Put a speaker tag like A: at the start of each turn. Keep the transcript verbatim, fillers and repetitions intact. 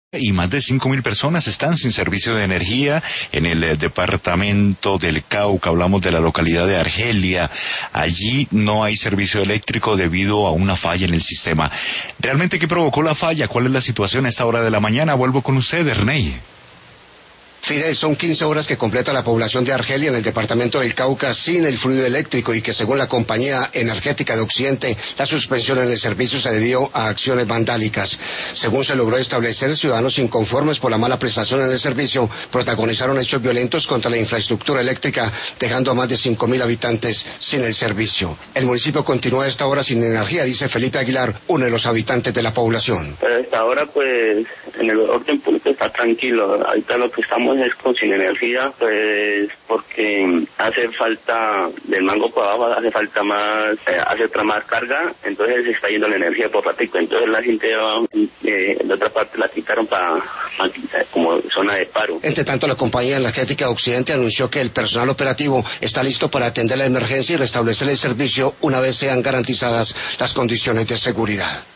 A: Y más de cinco mil personas están sin servicio de energía en el eh, departamento del Cauca. Hablamos de la localidad de Argelia. Allí no hay servicio eléctrico debido a una falla en el sistema. ¿Realmente qué provocó la falla? ¿Cuál es la situación a esta hora de la mañana? Vuelvo con usted, Ernei.
B: Fidel, son quince horas que completa la población de Argelia en el departamento del Cauca sin el fluido eléctrico y que según la compañía energética de Occidente, la suspensión en el servicio se debió a acciones vandálicas. Según se logró establecer, ciudadanos inconformes por la mala prestación en el servicio protagonizaron hechos violentos contra la infraestructura eléctrica, dejando a más de cinco mil habitantes sin el servicio. El municipio continúa a esta hora sin energía, dice Felipe Aguilar, uno de los habitantes de la población.
C: Pero a esta hora, pues, en el orden público está tranquilo. Ahorita lo que estamos es con sin energía, pues porque hace falta del mango para abajo, hace falta más, eh, hace otra más carga, entonces se está yendo la energía por ratico, entonces la gente eh, de otra parte la quitaron para como zona de paro.
B: Entre tanto, la compañía energética Occidente anunció que el personal operativo está listo para atender la emergencia y restablecer el servicio una vez sean garantizadas las condiciones de seguridad.